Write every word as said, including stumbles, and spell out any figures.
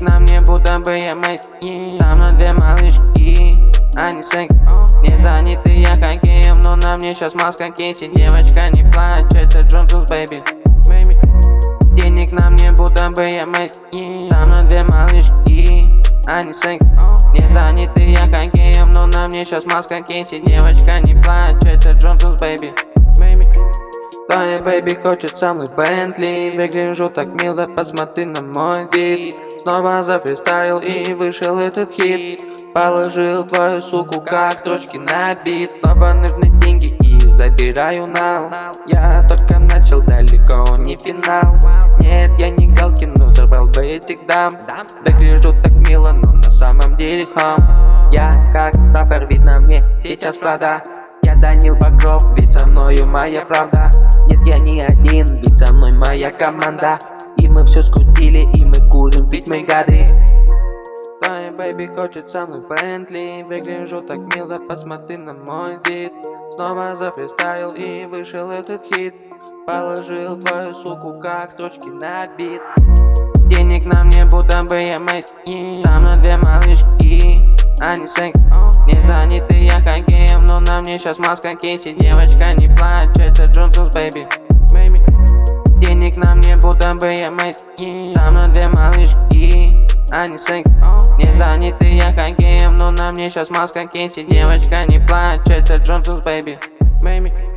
на мне, будто бы я Месси. Там на две малышки, они секс, не заняты я хоккеем, но на мне сейчас маска Кейси. Девочка, не плачь, это Джонсонс, бэйби. Денег на мне, будто бы я Месси. Там на две малышки, они секс, не заняты я хоккеем, но на мне сейчас маска Кейси. Девочка, не плачь, это Джонсонс, бэйби. Твоя бэйби хочет со мной Бентли. Выгляжу так мило, посмотри на мой вид. Снова зафристайл и вышел этот хит. Положил твою суку как строчки на бит. Снова нужны деньги и забираю нал. Я только начал, далеко не финал. Нет, я не Галкин, но забрал бы этих дам. Выгляжу так мило, но на самом деле хам. Я как сапер, видно мне сейчас Прада. Я Данил Багров, ведь со мною моя правда. Нет, я не один, ведь со мной моя команда. И мы все скрутили, и мы курим, ведь мы гады. Твоя бэйби хочет со мной Бентли. Выгляжу так мило, посмотри на мой вид. Снова зафристайл и вышел этот хит. Положил твою суку как строчки на бит. Денег на мне, будто бы я Месси. Там на две малышки, они секс, не заняты я хоккеем, но на мне сейчас маска Кейси. Девочка, не плачь, это Джонсонс, бэйби. Денег на мне, будто бы я Месси. Там на две малышки, они секс, не заняты я хоккеем, но на мне сейчас маска Кейси. Девочка, не плачь, это Джонсонс, бэйби.